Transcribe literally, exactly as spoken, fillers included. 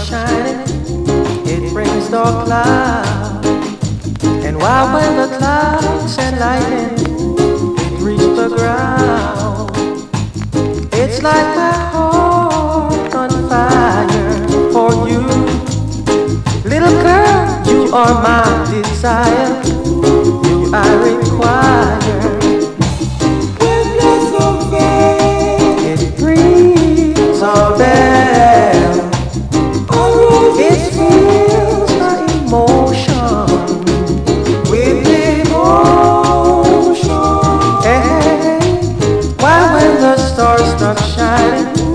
shining, it brings dark clouds. And why when the clouds and lightning it reach the ground, it's like my heart on fire for you. Little girl, you are my desire, you I require. It brings all down, it fills my emotion with devotion. Hey, why when the stars start shining,